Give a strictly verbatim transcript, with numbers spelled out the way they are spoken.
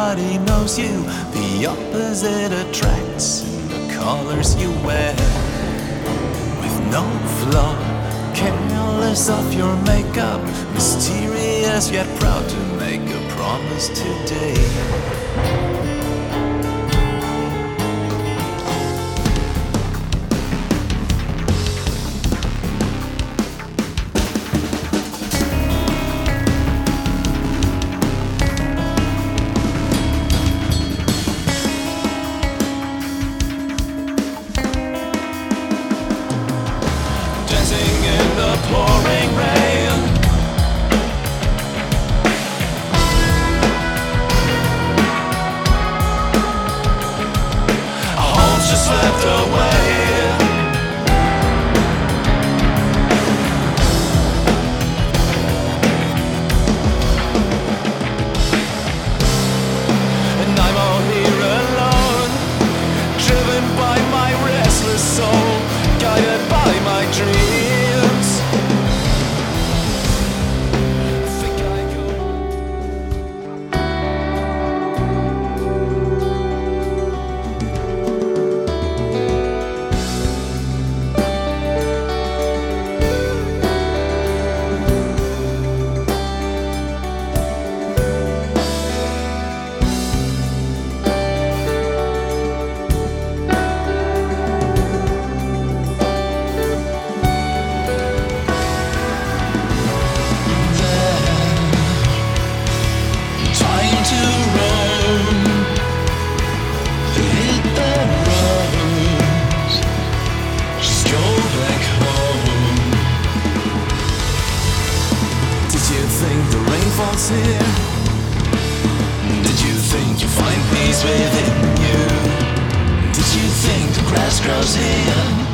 nobody knows you. The opposite attracts in the colors you wear. With no flaw, careless of your makeup, mysterious yet proud to make a promise today. Dancing in the pouring rain, our homes just swept away. And I'm all here alone, driven by my restless soul, guided by my dreams. Think I go. Time to roam, hit the road, just go back home. Did you think the rain falls here? Did you think you find peace within you? Did you think the grass grows here?